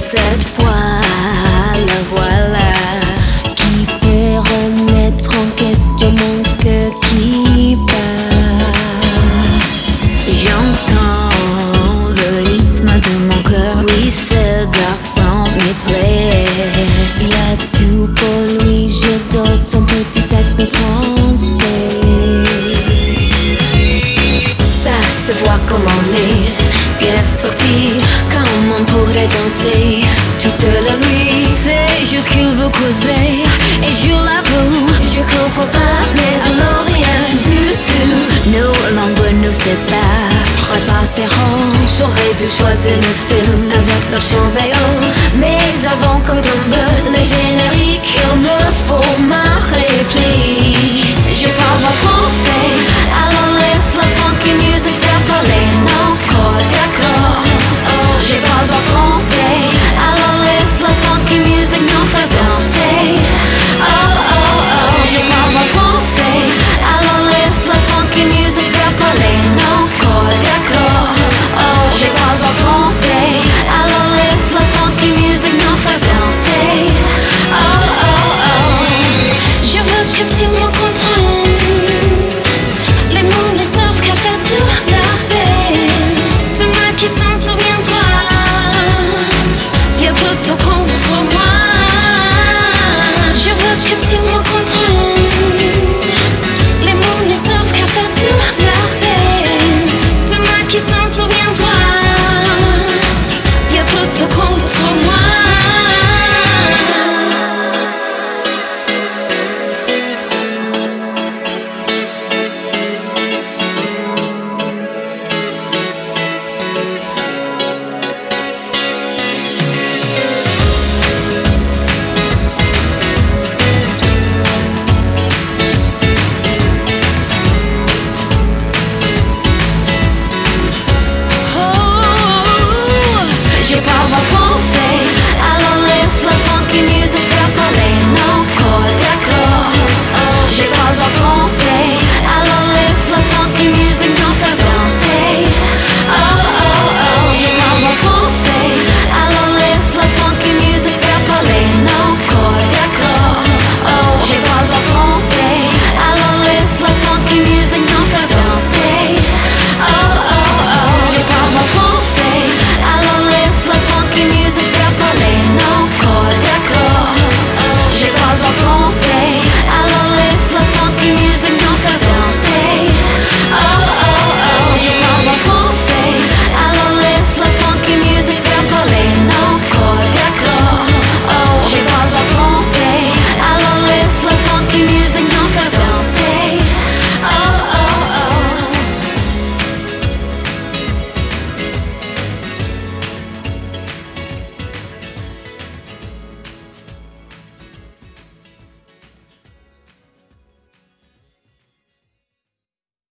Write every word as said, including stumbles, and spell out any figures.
cette fois, la voilà, qui peut remettre en question mon cœur qui bat. J'entends le rythme de mon cœur, oui ce garçon me plaît. Il a tout pour lui, je dors son petit accent français. Ça se voit comme on est bien assorti, comme on pourrait danser toute la nuit. C'est juste qu'il veut causer, et je l'avoue, je comprends pas, mais alors rien du tout. Nos langues nous séparent, repasseront. J'aurais dû choisir le film avec leur chant V O, mais avant qu'on tombe le générique, il me faut ma réplique. Je parle pas